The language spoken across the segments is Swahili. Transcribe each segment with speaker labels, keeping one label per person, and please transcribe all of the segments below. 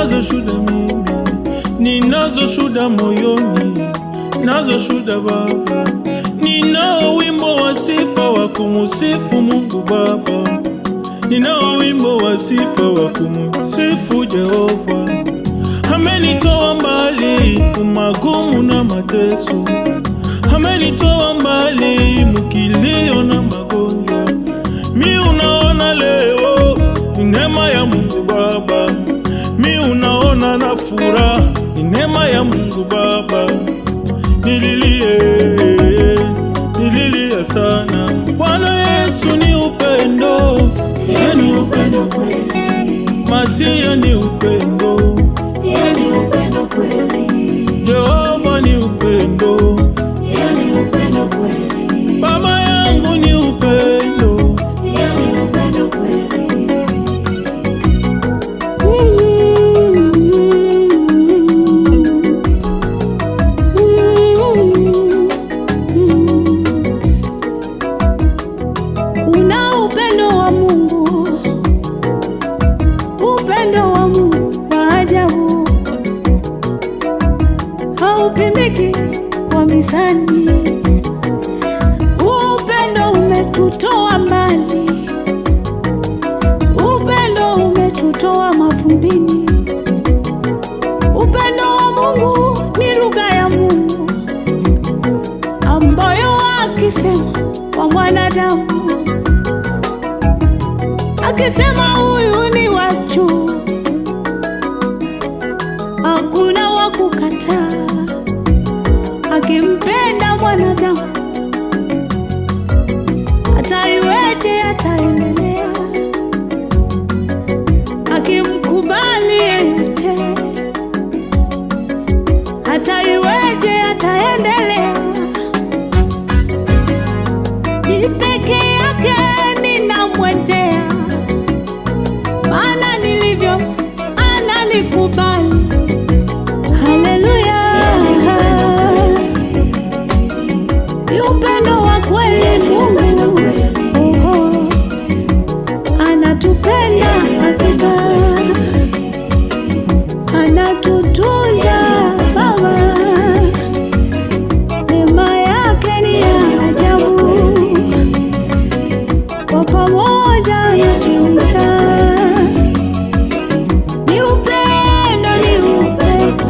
Speaker 1: ninazo shuda mimi, ninazo shuda moyoni, nazo shuda Baba. Ninao wimbo wa sifa wa kumusifu Mungu Baba, ninao wimbo wa sifa wa kumusifu Jehova. Amenitoa mbali magumu na mateso, amenitoa mbali mukilio na magonjwa. Mi unaona leo ni neema ya Mungu Baba, mi unaona na furaha ni neema ya Mungu Baba. Nililia sana. Bwana Yesu ni upendo,
Speaker 2: yeye ni upendo kweli.
Speaker 1: Masia ni upendo,
Speaker 2: yeye ni upendo kweli.
Speaker 1: Jehova ni upendo,
Speaker 2: yeye ni upendo kweli.
Speaker 1: Baba yangu ni upendo,
Speaker 2: yeye ni upendo kweli.
Speaker 3: Kuna upendo wa Mungu, upendo wa Mungu wa ajabu, haupimiki kwa mizani. Upendo umetutoa mbali, upendo umetutoa mavumbini. Upendo wa Mungu ni lugha ya Mungu ambayo akisema kwa mwanadamu, akisema huyu ni wachu, hakuna wa kukataa. Akimpenda mwanadamu, hata iweje ataendelea. Akimkubali yeyote, hata iweje ataendelea. Ni peke yake ninamwendea, maana nilivyo ananikubali. Haleluya, ni upendo wa kweli Mungu. Oho, anatupenda hakika, anatutunza Baba, neema yake ni ya ajabu, kwa pamoja anatuweka. Ni upendo, ni upendo,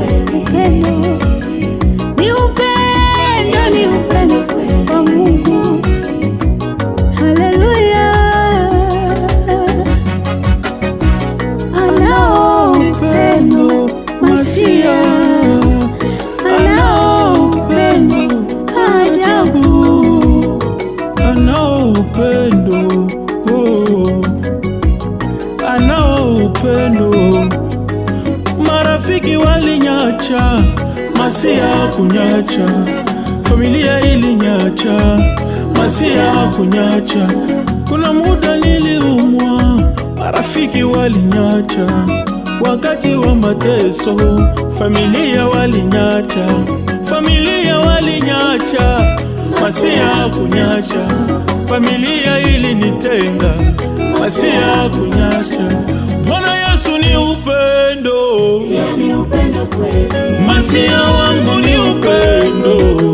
Speaker 3: ni upendo, ni upendo wa Mungu. Haleluya, anao upendo Masia, anao upendo ajabu,
Speaker 1: anao upendo, oh, anao upendo. Marafiki walinyacha, Masia kunyacha. Familia ilinyacha, Masia kunyacha. Kuna muda niliumwa, marafiki walinyacha. Wakati wa mateso, familia walinyacha, familia walinyacha. Masia kunyacha, familia ilinitenga. Masia kunyacha. Bwana Yesu ni upendo,
Speaker 2: Yeye ni upendo kweli.
Speaker 1: Masia wangu ni upendo.